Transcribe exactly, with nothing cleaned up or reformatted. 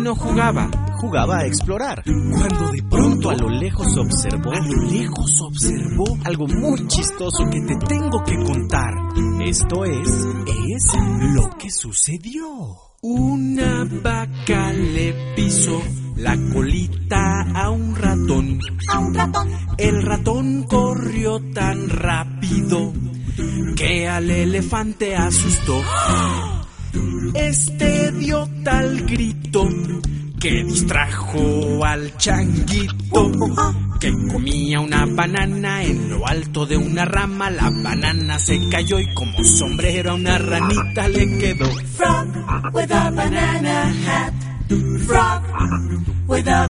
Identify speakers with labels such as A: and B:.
A: no jugaba,
B: jugaba a explorar.
A: cuando de pronto
B: A lo lejos observó,
A: a lo lejos observó
B: algo muy chistoso que te tengo que contar. Esto es,
A: es
B: lo que sucedió.
A: una vaca le pisó la colita a un ratón.
C: A un ratón.
A: El ratón corrió tan rápido que al elefante asustó. Este dio tal grito que distrajo al changuito, que comía una banana en lo alto de una rama. La banana se cayó y como sombrero a una ranita le quedó.
C: Frog with a banana hat. Frog with a